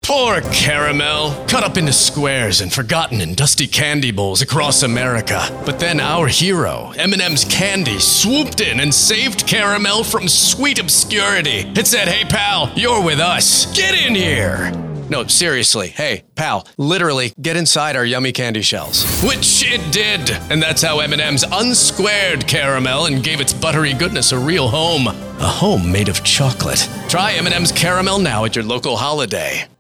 Poor caramel, cut up into squares and forgotten in dusty candy bowls across America. But then our hero, M&M's Candy, swooped in and saved caramel from sweet obscurity. It said, "Hey pal, you're with us. Get in here." No, seriously, hey, pal, literally, get inside our yummy candy shells. Which it did, and that's how M&M's unsquared caramel and gave its buttery goodness a real home. A home made of chocolate. Try M&M's caramel now at your local holiday.